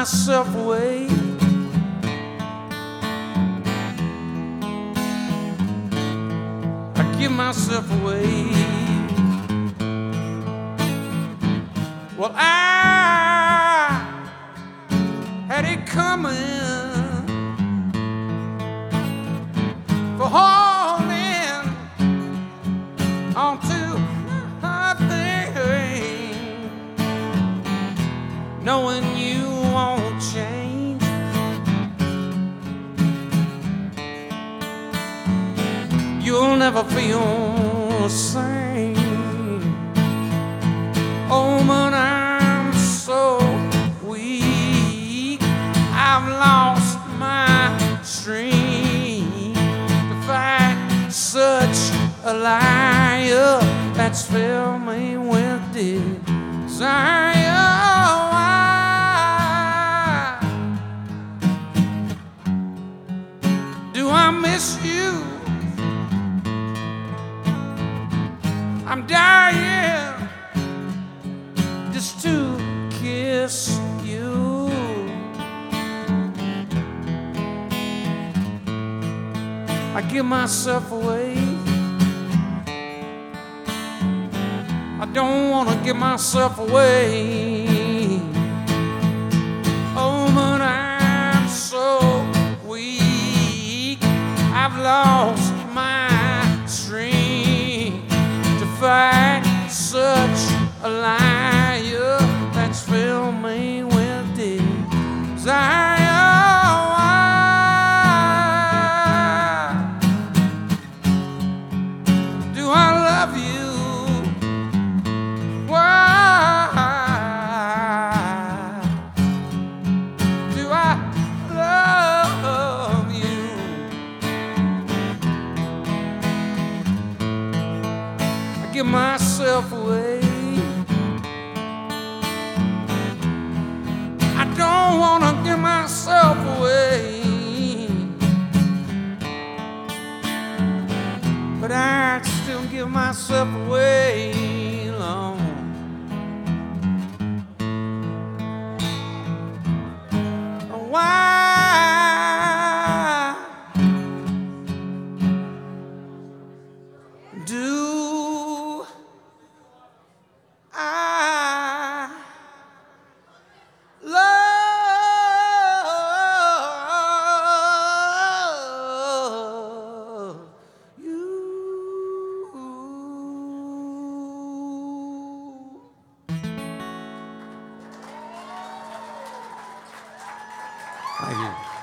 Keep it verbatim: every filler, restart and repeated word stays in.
myself away. I give myself away. Well, I had it coming for holding onto nothing, knowing you won't change. You'll never feel the same. Oh, but I'm so weak, I've lost my strength to fight such a liar that's filled me with desire. Do I miss you? I'm dying just to kiss you. I give myself away. I don't want to give myself away. Oh, but I'm so weak, I've lost my strength to fight such a liar that's filled me with desire. Do I love you? Why do I love you? I give myself away. I don't want to give myself away, but I'd still give myself away.